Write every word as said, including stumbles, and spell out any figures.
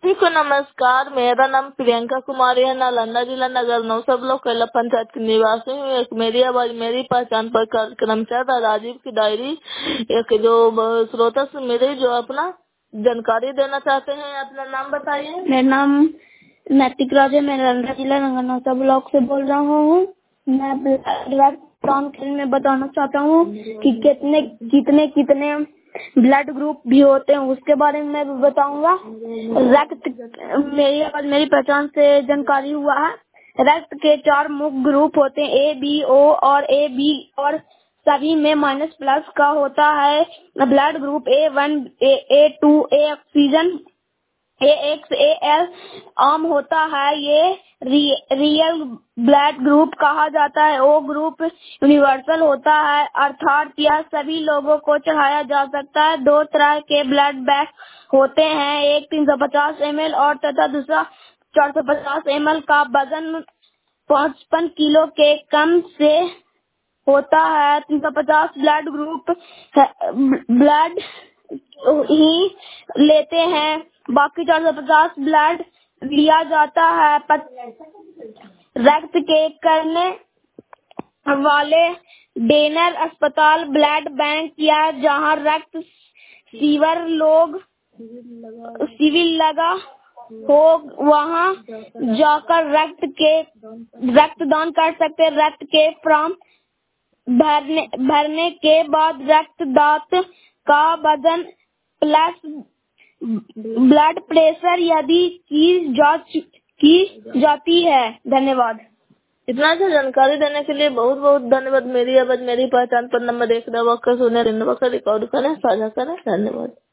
सभी को नमस्कार। मेरा नाम प्रियंका कुमारी है। नालंदा जिला नगर नौ सब लोग कैला पंचायत की निवासी हूँ। एक मेरी आवाज मेरी पहचान पर कार्यक्रम चल रहा राजीव की डायरी। एक जो श्रोता से मेरे जो अपना जानकारी देना चाहते हैं, अपना नाम बताइए। मेरा नाम नैतिक राज है। मैं नालंदा जिला नगर नौ सब ब्लॉक से बोल रहा हूँ। मैं ब्लड काउंट खेल में बताना चाहता हूँ कि कितने कितने कितने ब्लड ग्रुप भी होते हैं, उसके बारे में मैं बताऊंगा। रक्त मेरी आवाज मेरी पहचान से जानकारी हुआ है। रक्त के चार मुख्य ग्रुप होते हैं, ए बी ओ और ए बी, और सभी में माइनस प्लस का होता है। Blood group A one A two A oxygen A X A L आम होता है। ये रि, रियल ब्लड ग्रुप कहा जाता है। ओ ग्रुप यूनिवर्सल होता है, अर्थात यह सभी लोगों को चढ़ाया जा सकता है। दो तरह के ब्लड बैंक होते हैं, एक तीन सौ पचास एम एल और तथा दूसरा चार सौ पचास एम एल का वजन पचपन किलो के कम से होता है। तीन सौ पचास ब्लड ग्रुप ब्लड ही लेते हैं, बाकी चार सौ पचास ब्लड लिया जाता है। रक्त के करने वाले डोनर अस्पताल ब्लड बैंक या जहां रक्त शिविर लोग शिविर लगा हो वहां जाकर रक्त के रक्तदान कर सकते हैं। रक्त के फॉर्म भरने भरने के बाद रक्तदात का वजन प्लस ब्लड प्रेशर यदि की जांच की जाती है। धन्यवाद। इतना अच्छा जानकारी देने के लिए बहुत बहुत धन्यवाद। मेरी आवाज मेरी पहचान पर नंबर एक दबा कर सुने, रिकॉर्ड करें, साझा करें। धन्यवाद।